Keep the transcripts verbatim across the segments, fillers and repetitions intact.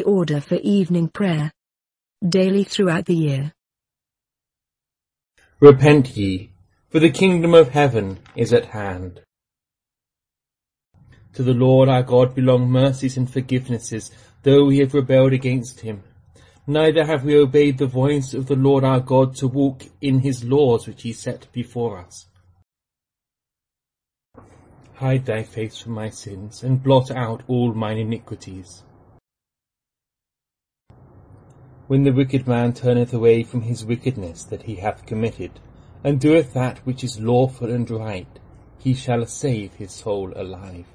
order for evening prayer. Daily throughout the year. Repent ye, for the kingdom of heaven is at hand. To the Lord our God belong mercies and forgivenesses, though we have rebelled against him. Neither have we obeyed the voice of the Lord our God to walk in his laws which he set before us. Hide thy face from my sins, and blot out all mine iniquities. When the wicked man turneth away from his wickedness that he hath committed, and doeth that which is lawful and right, he shall save his soul alive.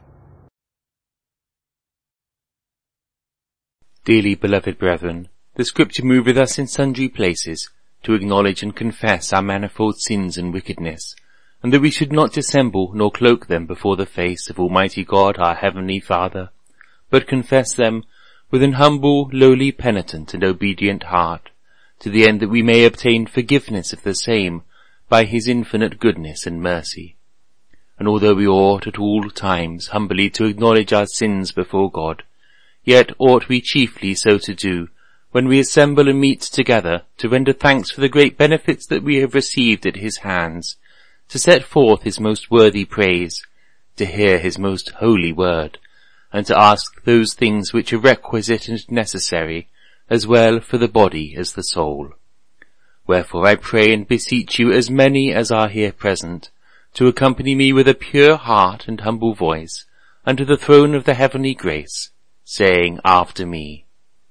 Dearly beloved brethren, the Scripture moveth us in sundry places to acknowledge and confess our manifold sins and wickedness, and that we should not dissemble nor cloak them before the face of Almighty God our Heavenly Father, but confess them with an humble, lowly, penitent, and obedient heart, to the end that we may obtain forgiveness of the same by his infinite goodness and mercy. And although we ought at all times humbly to acknowledge our sins before God, yet ought we chiefly so to do when we assemble and meet together to render thanks for the great benefits that we have received at his hands, to set forth his most worthy praise, to hear his most holy word, and to ask those things which are requisite and necessary, as well for the body as the soul. Wherefore I pray and beseech you, as many as are here present, to accompany me with a pure heart and humble voice unto the throne of the heavenly grace, saying after me,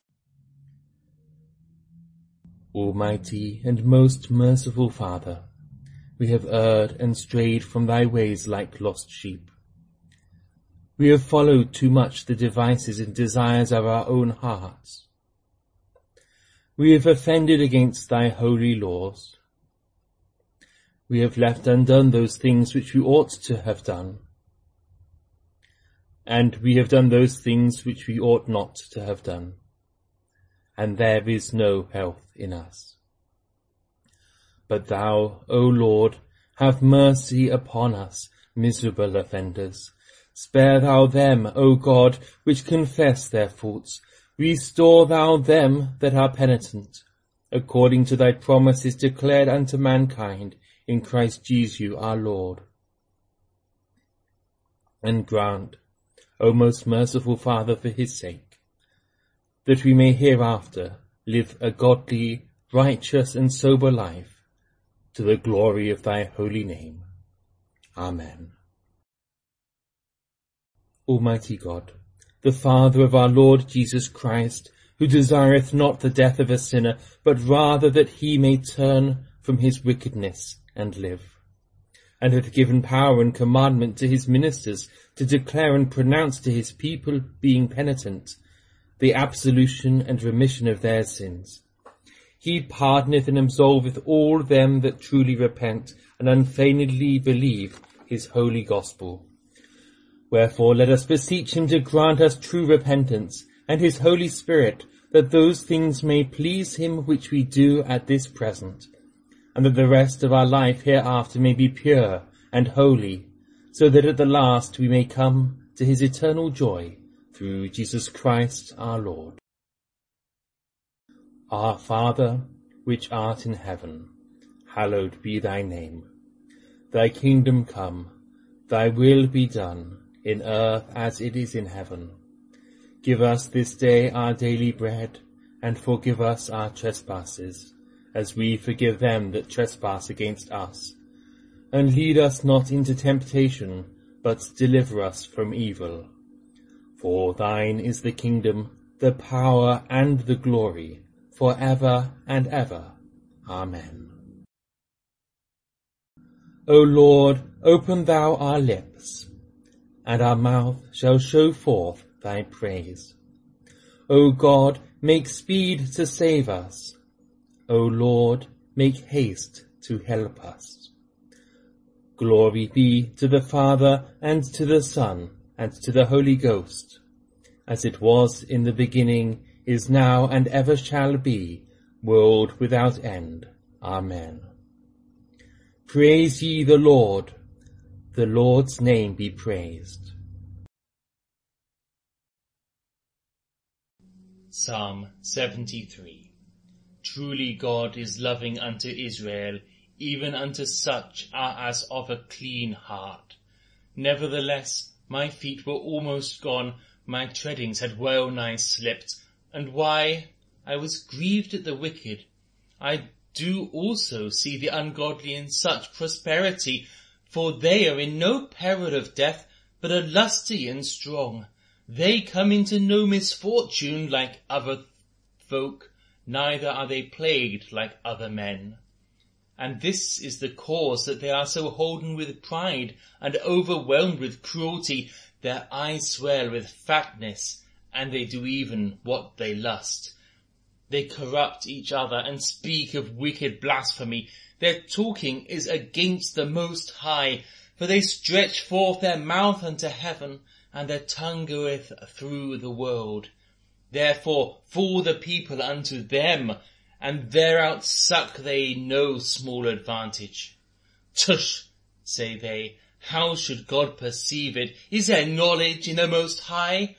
Almighty and most merciful Father, we have erred and strayed from thy ways like lost sheep. We have followed too much the devices and desires of our own hearts. We have offended against thy holy laws. We have left undone those things which we ought to have done. And we have done those things which we ought not to have done. And there is no health in us. But thou, O Lord, have mercy upon us, miserable offenders. Spare thou them, O God, which confess their faults. Restore thou them that are penitent, according to thy promises declared unto mankind in Christ Jesus our Lord. And grant, O most merciful Father, for his sake, that we may hereafter live a godly, righteous, and sober life, to the glory of thy holy name. Amen. Almighty God, the Father of our Lord Jesus Christ, who desireth not the death of a sinner, but rather that he may turn from his wickedness and live, and hath given power and commandment to his ministers to declare and pronounce to his people, being penitent, the absolution and remission of their sins. He pardoneth and absolveth all them that truly repent and unfeignedly believe his holy gospel. Wherefore let us beseech him to grant us true repentance, and his Holy Spirit, that those things may please him which we do at this present, and that the rest of our life hereafter may be pure and holy, so that at the last we may come to his eternal joy, through Jesus Christ our Lord. Our Father, which art in heaven, hallowed be thy name. Thy kingdom come, thy will be done, in earth as it is in heaven. Give us this day our daily bread, and forgive us our trespasses, as we forgive them that trespass against us. And lead us not into temptation, but deliver us from evil. For thine is the kingdom, the power, and the glory, for ever and ever. Amen. O Lord, open thou our lips, and our mouth shall show forth thy praise. O God, make speed to save us. O Lord, make haste to help us. Glory be to the Father, and to the Son, and to the Holy Ghost, as it was in the beginning, is now, and ever shall be, world without end. Amen. Praise ye the Lord. The Lord's name be praised. Psalm seventy-three. Truly God is loving unto Israel, even unto such as of a clean heart. Nevertheless, my feet were almost gone, my treadings had well nigh slipped. And why? I was grieved at the wicked. I do also see the ungodly in such prosperity, for they are in no peril of death, but are lusty and strong. They come into no misfortune like other folk, neither are they plagued like other men. And this is the cause that they are so holden with pride, and overwhelmed with cruelty. Their eyes swell with fatness, and they do even what they lust. They corrupt each other, and speak of wicked blasphemy. Their talking is against the Most High, for they stretch forth their mouth unto heaven, and their tongue goeth through the world. Therefore fall the people unto them, and thereout suck they no small advantage. Tush, say they, how should God perceive it? Is there knowledge in the Most High?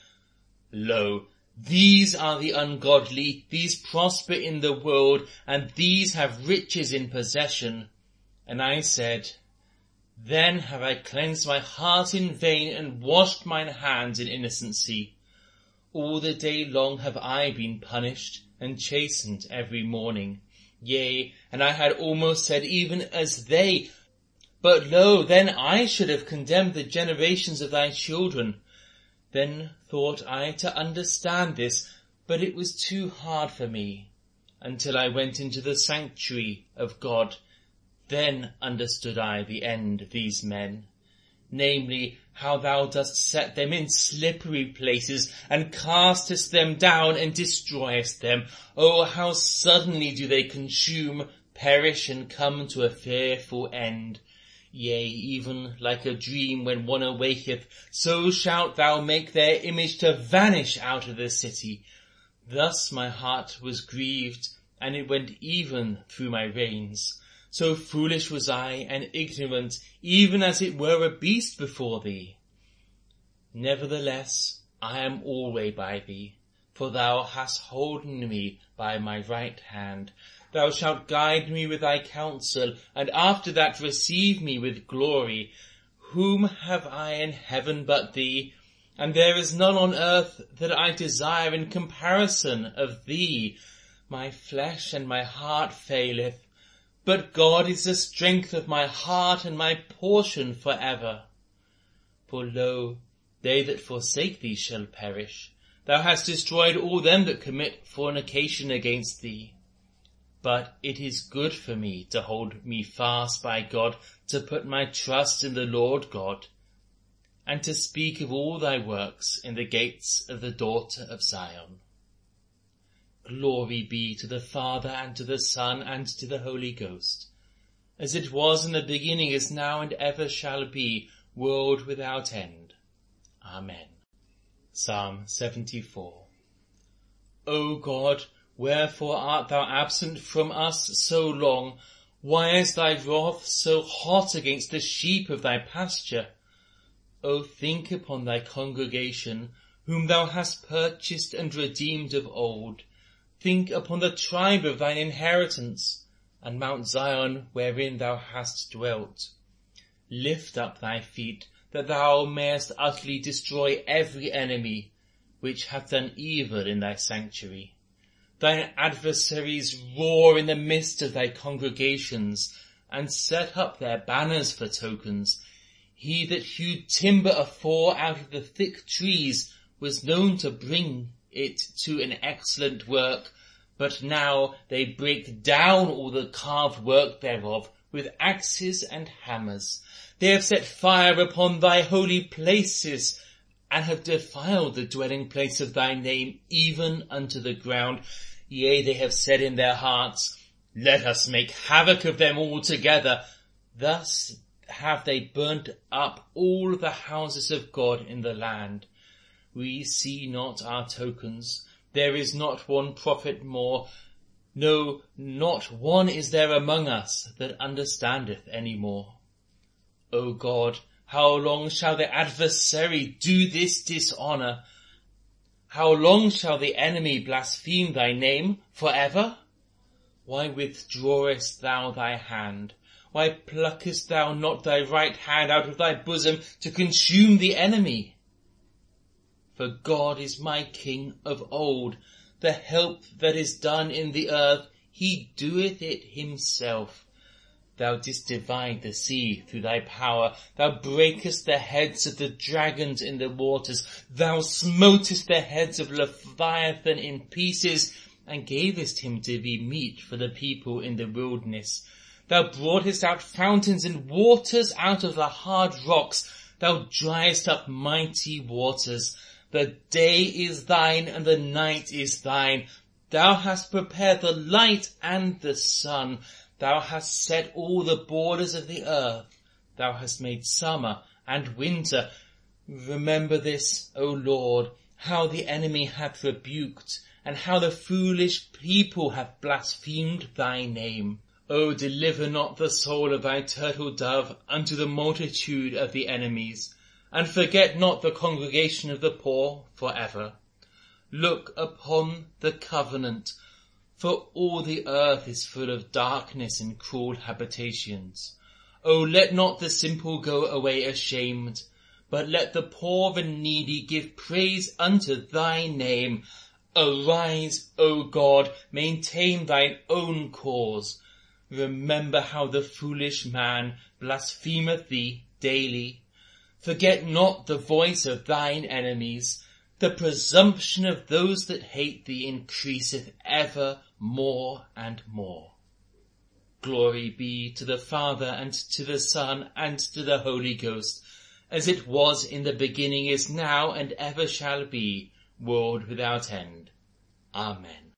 Lo, these are the ungodly, these prosper in the world, and these have riches in possession. And I said, then have I cleansed my heart in vain, and washed mine hands in innocency. All the day long have I been punished, and chastened every morning. Yea, and I had almost said even as they, but lo, then I should have condemned the generations of thy children. Then thought I to understand this, but it was too hard for me, until I went into the sanctuary of God. Then understood I the end of these men, namely, how thou dost set them in slippery places, and castest them down, and destroyest them. Oh, how suddenly do they consume, perish, and come to a fearful end. Yea, even like a dream when one awaketh, so shalt thou make their image to vanish out of the city. Thus my heart was grieved, and it went even through my veins. So foolish was I, and ignorant, even as it were a beast before thee. Nevertheless, I am alway by thee, for thou hast holden me by my right hand. Thou shalt guide me with thy counsel, and after that receive me with glory. Whom have I in heaven but thee? And there is none on earth that I desire in comparison of thee. My flesh and my heart faileth, but God is the strength of my heart and my portion for ever. For lo, they that forsake thee shall perish. Thou hast destroyed all them that commit fornication against thee. But it is good for me to hold me fast by God, to put my trust in the Lord God, and to speak of all thy works in the gates of the daughter of Zion. Glory be to the Father, and to the Son, and to the Holy Ghost, as it was in the beginning, is now, and ever shall be, world without end. Amen. Psalm seventy-four. O God, wherefore art thou absent from us so long? Why is thy wrath so hot against the sheep of thy pasture? O think upon thy congregation, whom thou hast purchased and redeemed of old. Think upon the tribe of thine inheritance, and Mount Zion wherein thou hast dwelt. Lift up thy feet, that thou mayest utterly destroy every enemy, which hath done evil in thy sanctuary. Thine adversaries roar in the midst of thy congregations, and set up their banners for tokens. He that hewed timber afore out of the thick trees was known to bring it to an excellent work, but now they break down all the carved work thereof with axes and hammers. They have set fire upon thy holy places, and have defiled the dwelling place of thy name even unto the ground. Yea, they have said in their hearts, let us make havoc of them altogether. Thus have they burnt up all the houses of God in the land. We see not our tokens. There is not one prophet more. No, not one is there among us that understandeth any more. O God, how long shall the adversary do this dishonour? How long shall the enemy blaspheme thy name? Forever? Why withdrawest thou thy hand? Why pluckest thou not thy right hand out of thy bosom to consume the enemy? For God is my King of old. The help that is done in the earth, he doeth it himself. Thou didst divide the sea through thy power. Thou breakest the heads of the dragons in the waters. Thou smotest the heads of Leviathan in pieces, and gavest him to be meat for the people in the wilderness. Thou broughtest out fountains and waters out of the hard rocks. Thou driest up mighty waters. The day is thine, and the night is thine. Thou hast prepared the light and the sun. Thou hast set all the borders of the earth. Thou hast made summer and winter. Remember this, O Lord, how the enemy hath rebuked, and how the foolish people have blasphemed thy name. O deliver not the soul of thy turtle dove unto the multitude of the enemies, and forget not the congregation of the poor for ever. Look upon the covenant, for all the earth is full of darkness and cruel habitations. O let not the simple go away ashamed, but let the poor and needy give praise unto thy name. Arise, O God, maintain thine own cause. Remember how the foolish man blasphemeth thee daily. Forget not the voice of thine enemies. The presumption of those that hate thee increaseth ever more and more. Glory be to the Father, and to the Son, and to the Holy Ghost, as it was in the beginning, is now, and ever shall be, world without end. Amen.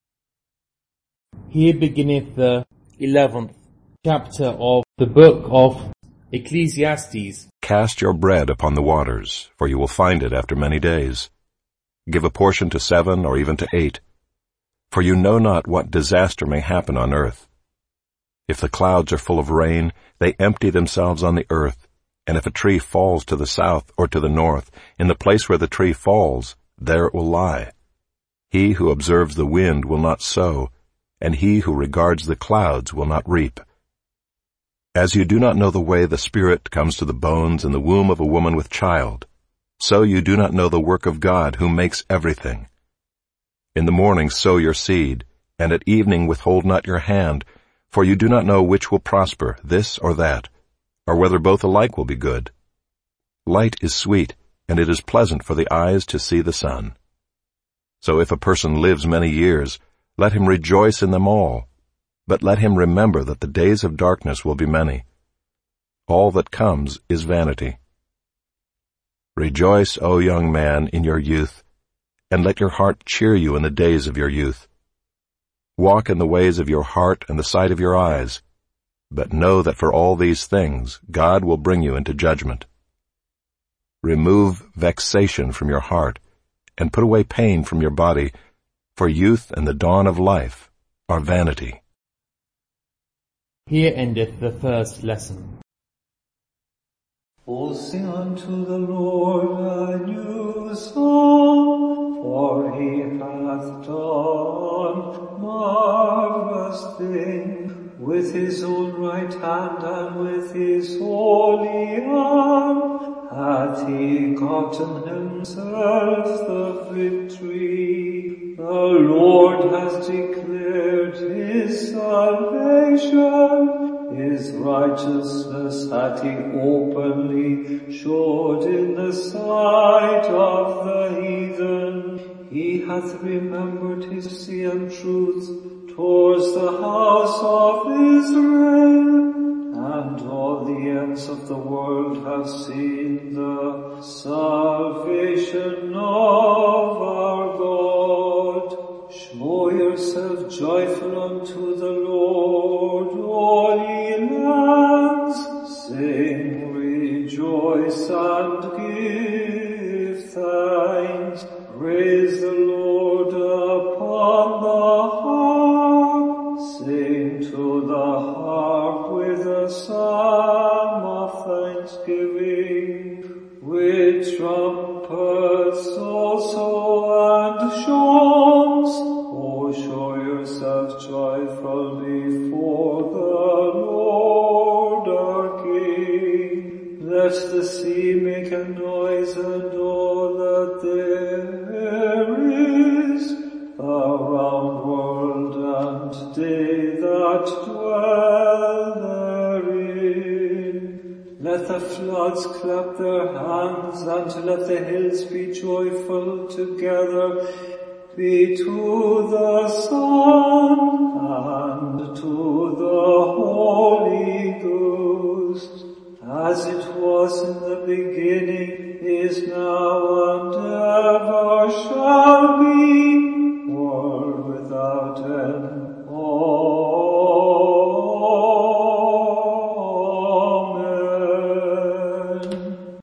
Here beginneth the eleventh chapter of the book of Ecclesiastes. Cast your bread upon the waters, for you will find it after many days. Give a portion to seven or even to eight, for you know not what disaster may happen on earth. If the clouds are full of rain, they empty themselves on the earth, and if a tree falls to the south or to the north, in the place where the tree falls, there it will lie. He who observes the wind will not sow, and he who regards the clouds will not reap. As you do not know the way the Spirit comes to the bones in the womb of a woman with child, so you do not know the work of God who makes everything. In the morning sow your seed, and at evening withhold not your hand, for you do not know which will prosper, this or that, or whether both alike will be good. Light is sweet, and it is pleasant for the eyes to see the sun. So if a person lives many years, let him rejoice in them all, but let him remember that the days of darkness will be many. All that comes is vanity. Rejoice, O young man, in your youth, and let your heart cheer you in the days of your youth. Walk in the ways of your heart and the sight of your eyes, but know that for all these things God will bring you into judgment. Remove vexation from your heart, and put away pain from your body, for youth and the dawn of life are vanity. Here endeth the first lesson. O sing unto the Lord a new song, for he hath done marvelous things. With his own right hand and with his holy arm hath he gotten himself the victory. The Lord has declared his salvation. His righteousness hath he openly showed in the sight of the heathen. He hath remembered his mercy and truth towards the house of Israel, and all the ends of the world have seen the salvation of our God. Show yourself joyful unto the Lord, all ye lands. Sing, rejoice, and give thanks. Praise the Lord upon the harp. Sing to the harp with a psalm of thanksgiving, with trumpets also let the sea make a noise, and all that there is, the round world and they that dwell therein. Let the floods clap their hands, and let the hills be joyful together. Be to the Son and to the Holy Ghost, as it was in the beginning, is now, and ever shall be, world without end. Amen.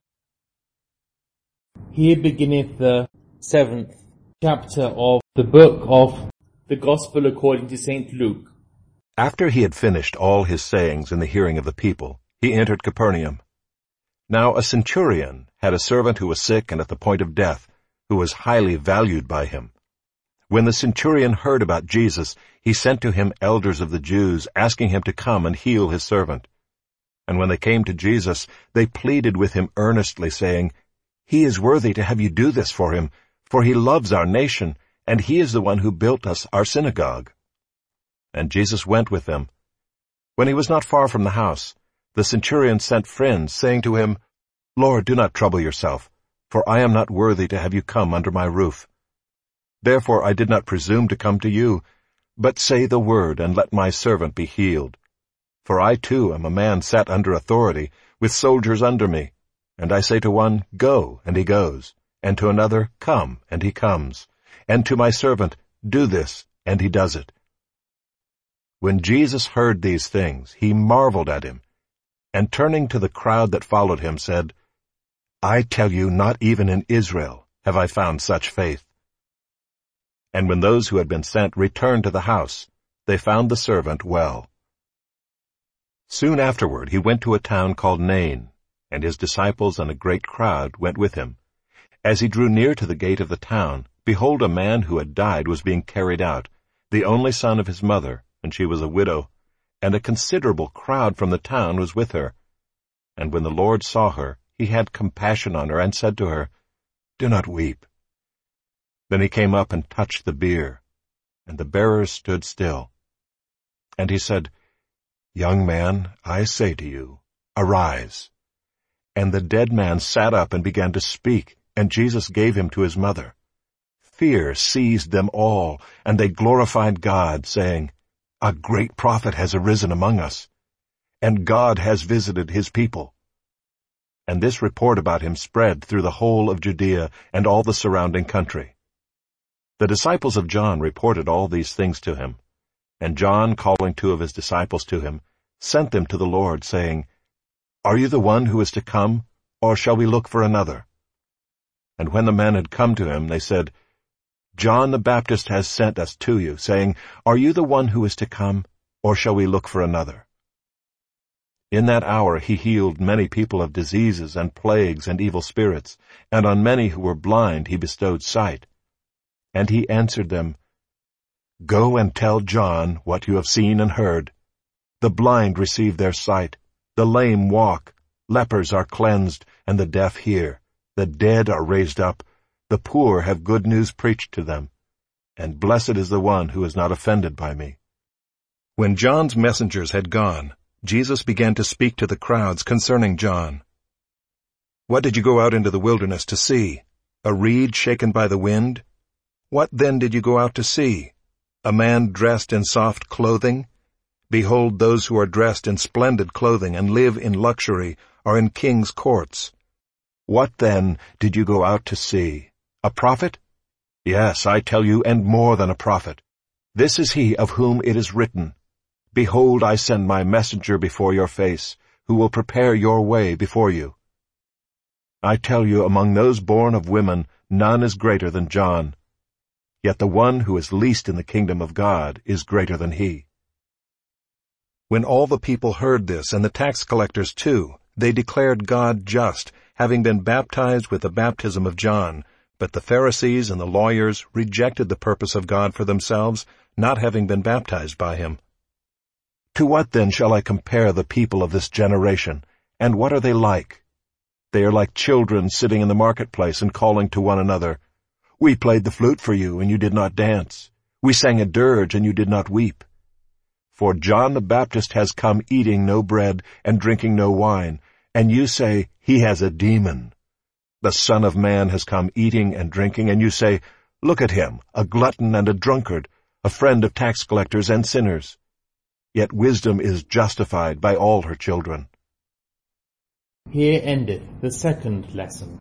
Here beginneth the seventh chapter of the book of the Gospel according to Saint Luke. After he had finished all his sayings in the hearing of the people, he entered Capernaum. Now a centurion had a servant who was sick and at the point of death, who was highly valued by him. When the centurion heard about Jesus, he sent to him elders of the Jews, asking him to come and heal his servant. And when they came to Jesus, they pleaded with him earnestly, saying, "He is worthy to have you do this for him, for he loves our nation, and he is the one who built us our synagogue." And Jesus went with them. When he was not far from the house, the centurion sent friends, saying to him, "Lord, do not trouble yourself, for I am not worthy to have you come under my roof. Therefore I did not presume to come to you, but say the word, and let my servant be healed. For I too am a man set under authority, with soldiers under me. And I say to one, Go, and he goes, and to another, Come, and he comes, and to my servant, Do this, and he does it." When Jesus heard these things, he marveled at him, and turning to the crowd that followed him, said, "I tell you, not even in Israel have I found such faith." And when those who had been sent returned to the house, they found the servant well. Soon afterward he went to a town called Nain, and his disciples and a great crowd went with him. As he drew near to the gate of the town, behold, a man who had died was being carried out, the only son of his mother, and she was a widow, and a considerable crowd from the town was with her. And when the Lord saw her, he had compassion on her, and said to her, "Do not weep." Then he came up and touched the bier, and the bearers stood still. And he said, "Young man, I say to you, arise." And the dead man sat up and began to speak, and Jesus gave him to his mother. Fear seized them all, and they glorified God, saying, "A great prophet has arisen among us, and God has visited his people." And this report about him spread through the whole of Judea and all the surrounding country. The disciples of John reported all these things to him. And John, calling two of his disciples to him, sent them to the Lord, saying, "Are you the one who is to come, or shall we look for another?" And when the men had come to him, they said, "John the Baptist has sent us to you, saying, Are you the one who is to come, or shall we look for another?" In that hour he healed many people of diseases and plagues and evil spirits, and on many who were blind he bestowed sight. And he answered them, "Go and tell John what you have seen and heard. The blind receive their sight, the lame walk, lepers are cleansed, and the deaf hear, the dead are raised up, the poor have good news preached to them, and blessed is the one who is not offended by me." When John's messengers had gone, Jesus began to speak to the crowds concerning John. "What did you go out into the wilderness to see? A reed shaken by the wind? What then did you go out to see? A man dressed in soft clothing? Behold, those who are dressed in splendid clothing and live in luxury are in kings' courts. What then did you go out to see? A prophet? Yes, I tell you, and more than a prophet. This is he of whom it is written, Behold, I send my messenger before your face, who will prepare your way before you. I tell you, among those born of women, none is greater than John. Yet the one who is least in the kingdom of God is greater than he." When all the people heard this, and the tax collectors too, they declared God just, having been baptized with the baptism of John. But the Pharisees and the lawyers rejected the purpose of God for themselves, not having been baptized by him. "To what then shall I compare the people of this generation, and what are they like? They are like children sitting in the marketplace and calling to one another, "We played the flute for you, and you did not dance. We sang a dirge, and you did not weep." For John the Baptist has come eating no bread and drinking no wine, and you say, "He has a demon." The Son of Man has come eating and drinking, and you say, "Look at him, a glutton and a drunkard, a friend of tax collectors and sinners." Yet wisdom is justified by all her children. Here endeth the second lesson.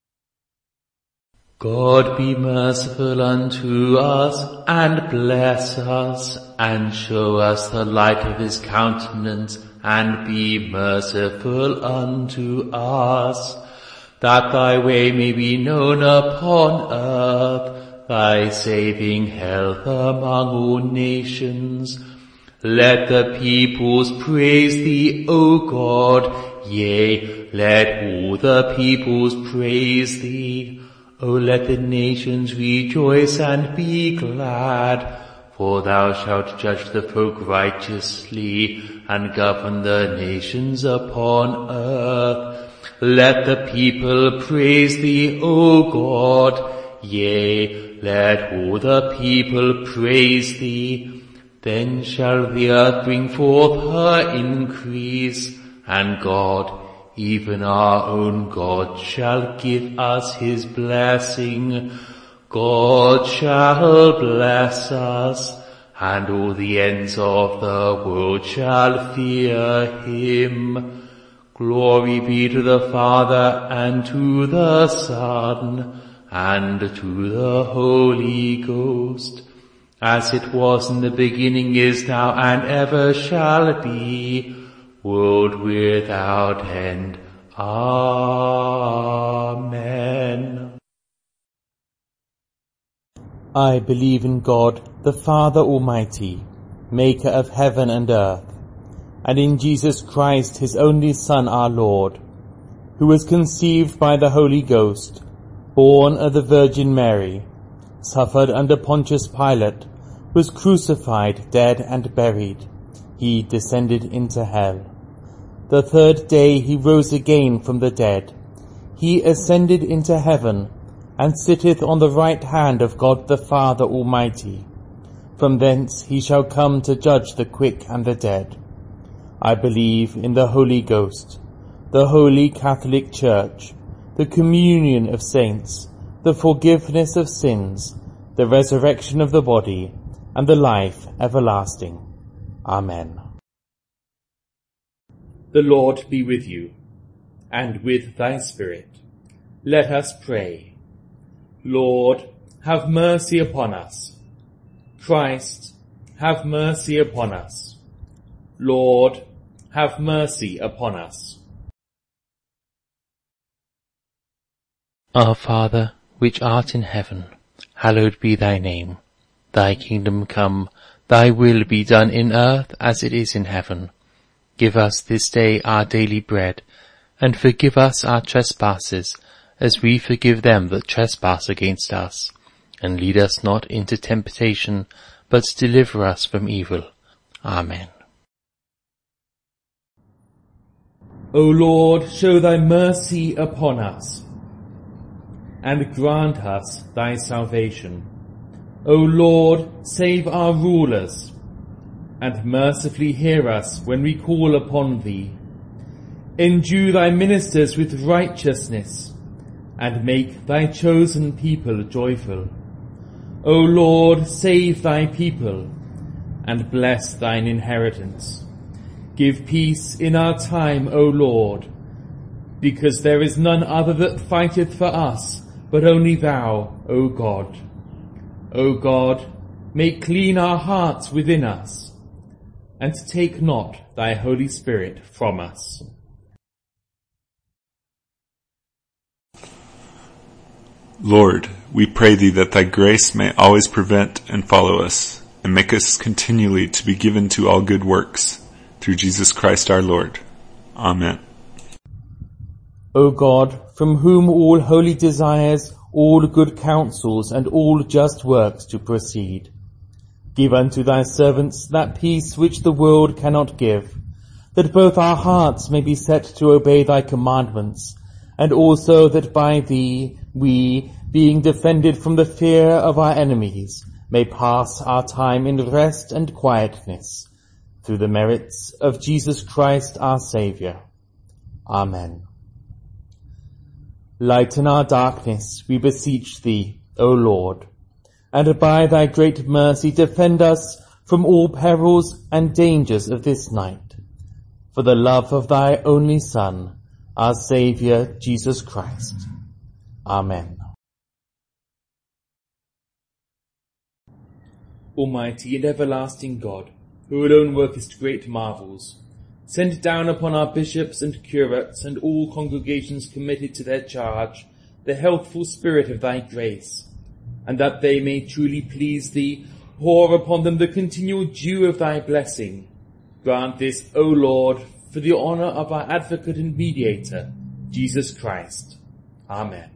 God be merciful unto us, and bless us, and show us the light of his countenance, and be merciful unto us, that thy way may be known upon earth, thy saving health among all nations. Let the peoples praise thee, O God, yea, let all the peoples praise thee. O let the nations rejoice and be glad, for thou shalt judge the folk righteously, and govern the nations upon earth. Let the people praise thee, O God, yea, let all the people praise thee. Then shall the earth bring forth her increase, and God, even our own God, shall give us his blessing. God shall bless us, and all the ends of the world shall fear him. Glory be to the Father, and to the Son, and to the Holy Ghost, as it was in the beginning, is now, and ever shall be, world without end. Amen. I believe in God, the Father Almighty, maker of heaven and earth, and in Jesus Christ, his only Son, our Lord, who was conceived by the Holy Ghost, born of the Virgin Mary, suffered under Pontius Pilate, was crucified, dead, and buried. He descended into hell. The third day he rose again from the dead. He ascended into heaven, and sitteth on the right hand of God the Father Almighty. From thence he shall come to judge the quick and the dead. I believe in the Holy Ghost, the Holy Catholic Church, the communion of saints, the forgiveness of sins, the resurrection of the body, and the life everlasting. Amen. The Lord be with you, and with thy spirit. Let us pray. Lord, have mercy upon us. Christ, have mercy upon us. Lord, have mercy upon us. Our Father, which art in heaven, hallowed be thy name. Thy kingdom come, thy will be done in earth as it is in heaven. Give us this day our daily bread, and forgive us our trespasses, as we forgive them that trespass against us. And lead us not into temptation, but deliver us from evil. Amen. O Lord, show thy mercy upon us, and grant us thy salvation. O Lord, save our rulers, and mercifully hear us when we call upon thee. Endue thy ministers with righteousness, and make thy chosen people joyful. O Lord, save thy people, and bless thine inheritance. Give peace in our time, O Lord, because there is none other that fighteth for us, but only thou, O God. O God, make clean our hearts within us, and take not thy Holy Spirit from us. Lord, we pray thee that thy grace may always prevent and follow us, and make us continually to be given to all good works, through Jesus Christ our Lord. Amen. O God, from whom all holy desires, all good counsels, and all just works to proceed, give unto thy servants that peace which the world cannot give, that both our hearts may be set to obey thy commandments, and also that by thee we, being defended from the fear of our enemies, may pass our time in rest and quietness, through the merits of Jesus Christ our Saviour. Amen. Lighten our darkness, we beseech thee, O Lord, and by thy great mercy defend us from all perils and dangers of this night, for the love of thy only Son, our Saviour, Jesus Christ. Amen. Almighty and everlasting God, who alone workest great marvels, send down upon our bishops and curates and all congregations committed to their charge the healthful spirit of thy grace, and that they may truly please thee, pour upon them the continual dew of thy blessing. Grant this, O Lord, for the honour of our advocate and mediator, Jesus Christ. Amen.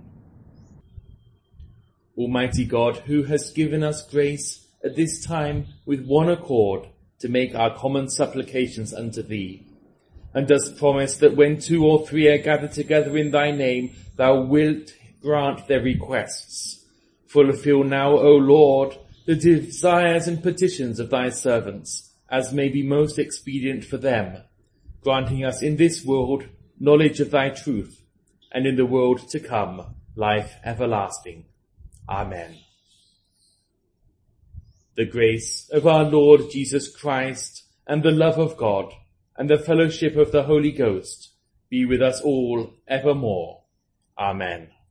Almighty God, who hast given us grace at this time with one accord to make our common supplications unto thee, and dost promise that when two or three are gathered together in thy name, thou wilt grant their requests. Fulfill now, O Lord, the desires and petitions of thy servants, as may be most expedient for them, granting us in this world knowledge of thy truth, and in the world to come life everlasting. Amen. The grace of our Lord Jesus Christ, and the love of God, and the fellowship of the Holy Ghost be with us all evermore. Amen.